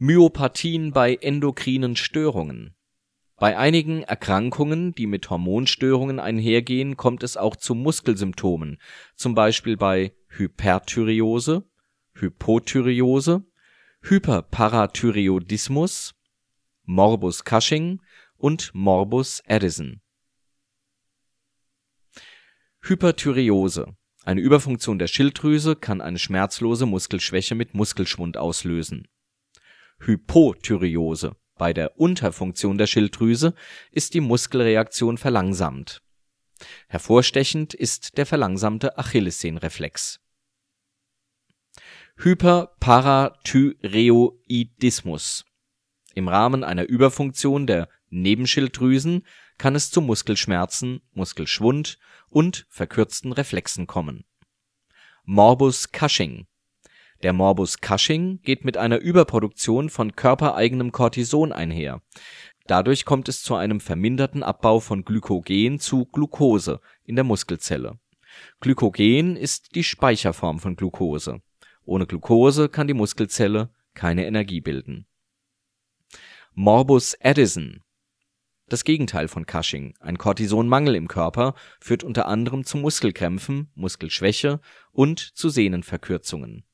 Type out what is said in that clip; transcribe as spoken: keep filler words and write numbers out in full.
Myopathien bei endokrinen Störungen. Bei einigen Erkrankungen, die mit Hormonstörungen einhergehen, kommt es auch zu Muskelsymptomen, zum Beispiel bei Hyperthyreose, Hypothyreose, Hyperparathyreoidismus, Morbus Cushing und Morbus Addison. Hyperthyreose. Eine Überfunktion der Schilddrüse kann eine schmerzlose Muskelschwäche mit Muskelschwund auslösen. Hypothyreose. Bei der Unterfunktion der Schilddrüse ist die Muskelreaktion verlangsamt. Hervorstechend ist der verlangsamte Achillessehnenreflex. Hyperparathyreoidismus. Im Rahmen einer Überfunktion der Nebenschilddrüsen kann es zu Muskelschmerzen, Muskelschwund und verkürzten Reflexen kommen. Morbus Cushing. Der Morbus Cushing geht mit einer Überproduktion von körpereigenem Cortison einher. Dadurch kommt es zu einem verminderten Abbau von Glykogen zu Glucose in der Muskelzelle. Glykogen ist die Speicherform von Glucose. Ohne Glucose kann die Muskelzelle keine Energie bilden. Morbus Addison. Das Gegenteil von Cushing, ein Cortisonmangel im Körper, führt unter anderem zu Muskelkrämpfen, Muskelschwäche und zu Sehnenverkürzungen.